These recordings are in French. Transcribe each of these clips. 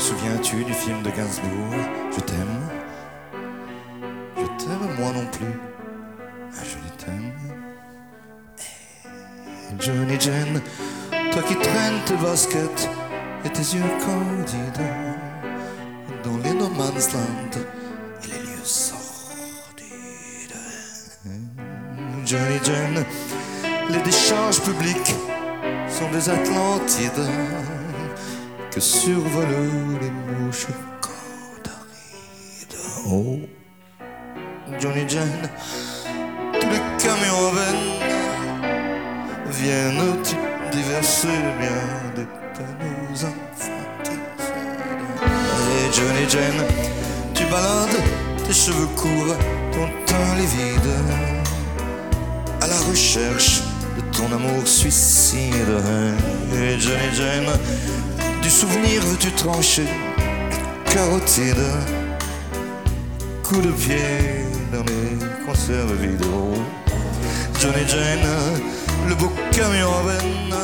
souviens-tu du film de Gainsbourg? Je t'aime. Je t'aime moi non plus. Ah, je t'aime. Johnny Jane, toi qui traînes tes baskets et tes yeux candides dans les no man's land et les lieux sordides. Johnny Jane, les décharges publiques sont des Atlantides que survolent les mouches cantarides. Oh, Johnny Jane, tous les camions à veine viennent déverser bien des peines infanticides. Et Johnny Jane, tu balades tes cheveux courts, ton teint livide, à la recherche de ton amour suicide. Et Johnny Jane, du souvenir veux-tu trancher carotide, coup de pied dans les conserves vides. Oh, Johnny Jane, le beau camion à veine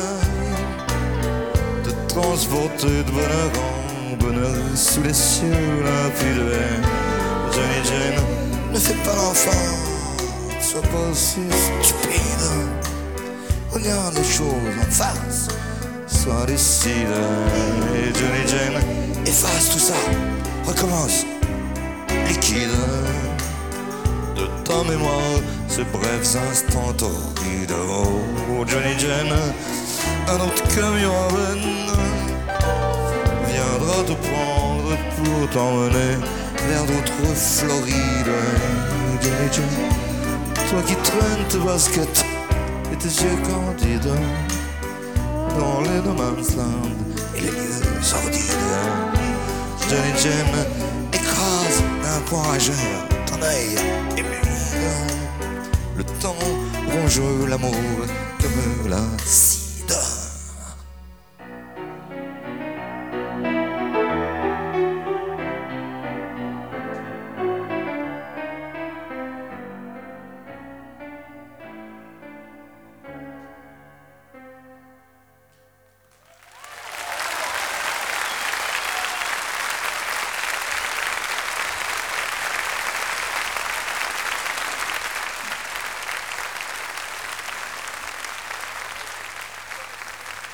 te transporter de bonheur en bonheur sous les cieux limpides. Johnny Jane, ne fais pas l'enfant, sois pas aussi stupide, regarde les choses en face, sois lucide. Et Johnny Jane, efface tout ça, recommence, liquide de ta mémoire ces brefs instants torrides. Oh, Johnny Jane, un autre camion à veine viendra te prendre pour t'emmener vers d'autres Florides. Johnny Jane, toi qui traînes tes baskets et tes yeux candides dans les no man's land et les lieux sordides. Johnny Jane, écrase d'un point rageur ton œil humide. Le temps ronge l'amour comme la